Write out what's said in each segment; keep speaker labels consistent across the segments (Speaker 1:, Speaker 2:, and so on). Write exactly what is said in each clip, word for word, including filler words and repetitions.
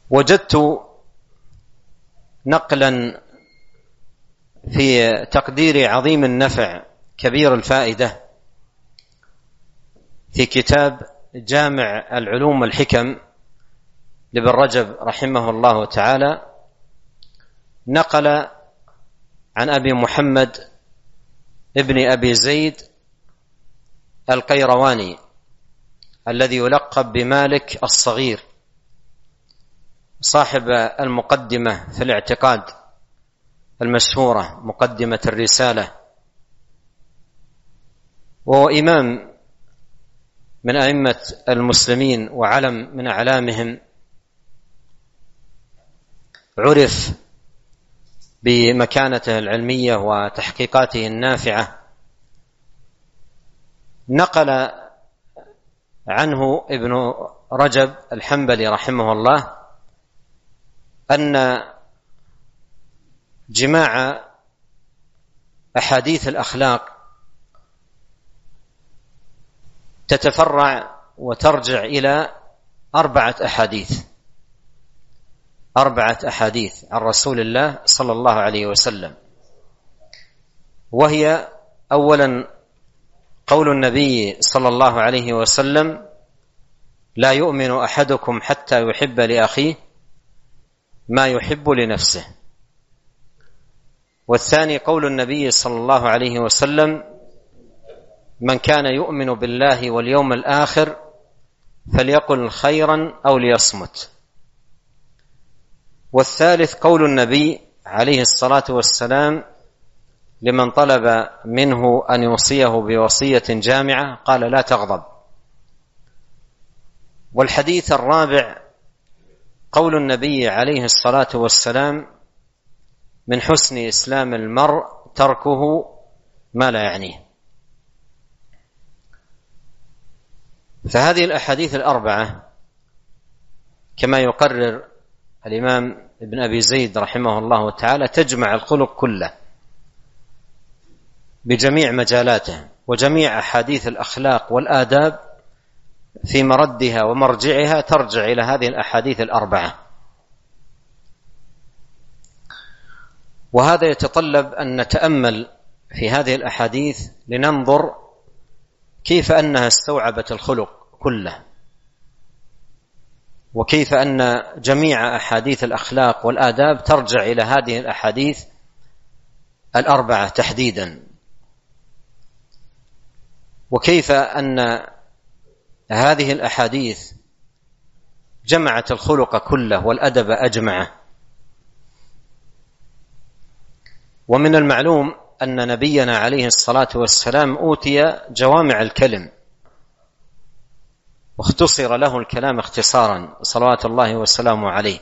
Speaker 1: وجدت نقلا في تقدير عظيم النفع كبير الفائدة في كتاب جامع العلوم والحكم لابن رجب رحمه الله تعالى، نقل عن أبي محمد ابن أبي زيد القيرواني الذي يلقب بمالك الصغير، صاحب المقدمة في الاعتقاد المشهورة، مقدمة الرسالة، وهو إمام من أئمة المسلمين وعلم من أعلامهم، عرف بمكانته العلمية وتحقيقاته النافعة. نقل عنه ابن رجب الحنبلي رحمه الله أن جماع أحاديث الأخلاق تتفرع وترجع إلى أربعة أحاديث أربعة أحاديث عن رسول الله صلى الله عليه وسلم، وهي أولا قول النبي صلى الله عليه وسلم: لا يؤمن أحدكم حتى يحب لأخيه ما يحب لنفسه. والثاني قول النبي صلى الله عليه وسلم: من كان يؤمن بالله واليوم الآخر فليقل خيرا أو ليصمت. والثالث قول النبي عليه الصلاة والسلام لمن طلب منه أن يوصيه بوصية جامعة قال: لا تغضب. والحديث الرابع قول النبي عليه الصلاة والسلام: من حسن إسلام المرء تركه ما لا يعنيه. فهذه الأحاديث الأربعة كما يقرر الإمام ابن أبي زيد رحمه الله تعالى تجمع الخلق كله بجميع مجالاته، وجميع أحاديث الأخلاق والآداب في مردها ومرجعها ترجع إلى هذه الأحاديث الأربعة. وهذا يتطلب أن نتأمل في هذه الأحاديث لننظر كيف أنها استوعبت الخلق كله، وكيف أن جميع أحاديث الأخلاق والآداب ترجع إلى هذه الأحاديث الأربعة تحديدا، وكيف أن هذه الأحاديث جمعت الخلق كله والأدب أجمعه. ومن المعلوم أن نبينا عليه الصلاة والسلام أوتي جوامع الكلم واختصر له الكلام اختصارا صلوات الله وسلامه عليه.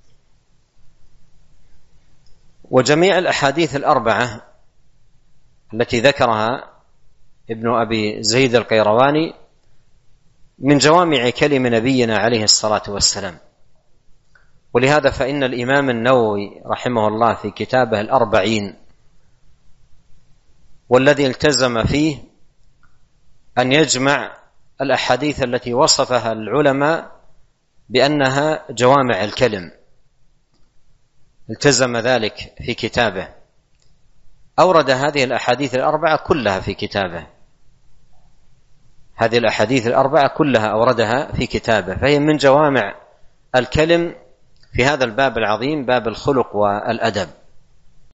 Speaker 1: وجميع الأحاديث الأربعة التي ذكرها ابن أبي زيد القيرواني من جوامع كلم نبينا عليه الصلاة والسلام. ولهذا فإن الإمام النووي رحمه الله في كتابه الأربعين والذي التزم فيه أن يجمع الأحاديث التي وصفها العلماء بأنها جوامع الكلم، التزم ذلك في كتابه، أورد هذه الأحاديث الأربعة كلها في كتابه، هذه الأحاديث الأربعة كلها أوردها في كتابه، فهي من جوامع الكلم في هذا الباب العظيم، باب الخلق والأدب.